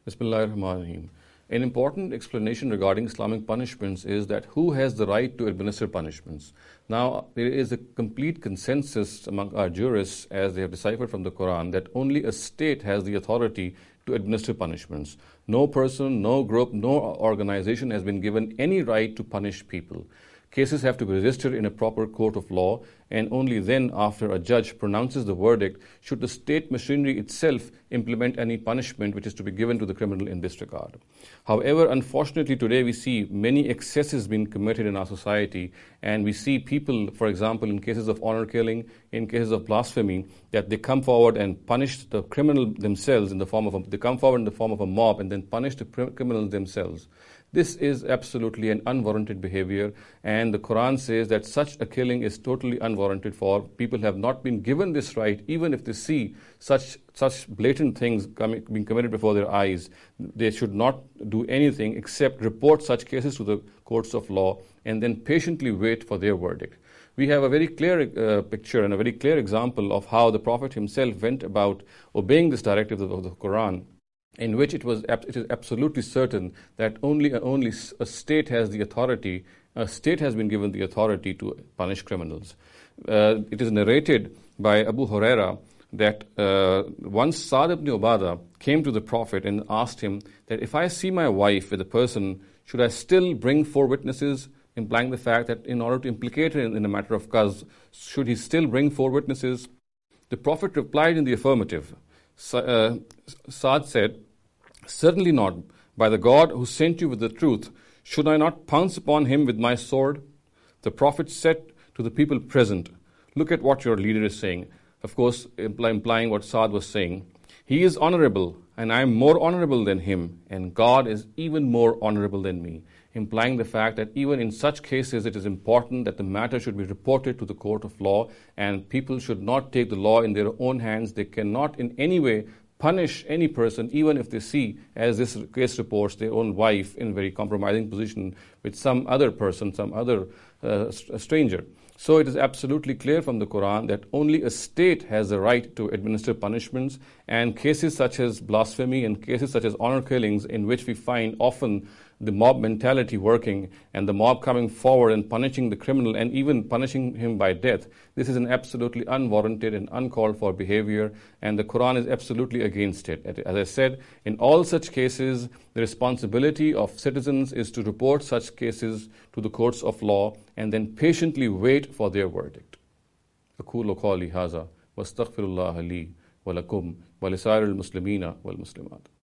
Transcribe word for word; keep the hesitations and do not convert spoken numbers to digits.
Bismillahirrahmanirrahim. An important explanation regarding Islamic punishments is that who has the right to administer punishments. Now, there is a complete consensus among our jurists, as they have deciphered from the Quran, that only a state has the authority to administer punishments. No person, no group, no organization has been given any right to punish people. Cases have to be registered in a proper court of law, and only then, after a judge pronounces the verdict, should the state machinery itself implement any punishment which is to be given to the criminal in this regard. However, unfortunately today we see many excesses being committed in our society, and we see people, for example, in cases of honor killing, in cases of blasphemy, that they come forward and punish the criminal themselves in the form of a, they come forward in the form of a mob and then punish the criminals themselves. This is absolutely an unwarranted behavior, and the Quran says that such a killing is totally unwarranted, for people have not been given this right. Even if they see such such blatant things coming, being committed before their eyes, they should not do anything except report such cases to the courts of law and then patiently wait for their verdict. We have a very clear uh, picture and a very clear example of how the Prophet himself went about obeying this directive of the Quran, in which it was it is absolutely certain that only only a state has the authority, a state has been given the authority to punish criminals. Uh, it is narrated by Abu Huraira that uh, once Sa'd ibn Ubadah came to the Prophet and asked him that if I see my wife with a person, should I still bring four witnesses, implying the fact that in order to implicate her in, in a matter of qaz, should he still bring four witnesses? The Prophet replied in the affirmative. Sa- uh, Sa'd said, "Certainly not. By the God who sent you with the truth, should I not pounce upon him with my sword?" The Prophet said to the people present, "Look at what your leader is saying." Of course, imply, implying what Sa'd was saying. "He is honorable, and I am more honorable than him, and God is even more honorable than me," implying the fact that even in such cases it is important that the matter should be reported to the court of law, and people should not take the law in their own hands. They cannot in any way punish any person, even if they see, as this case reports, their own wife in a very compromising position with some other person, some other uh, stranger. So it is absolutely clear from the Quran that only a state has the right to administer punishments, and cases such as blasphemy and cases such as honor killings, in which we find often the mob mentality working and the mob coming forward and punishing the criminal and even punishing him by death, this is an absolutely unwarranted and uncalled for behavior, and the Quran is absolutely against it. As I said, in all such cases, the responsibility of citizens is to report such cases to the courts of law and then patiently wait for their verdict. أقول قولي هذا واستغفر الله لي ولكم ولسائر المسلمين والمسلمات.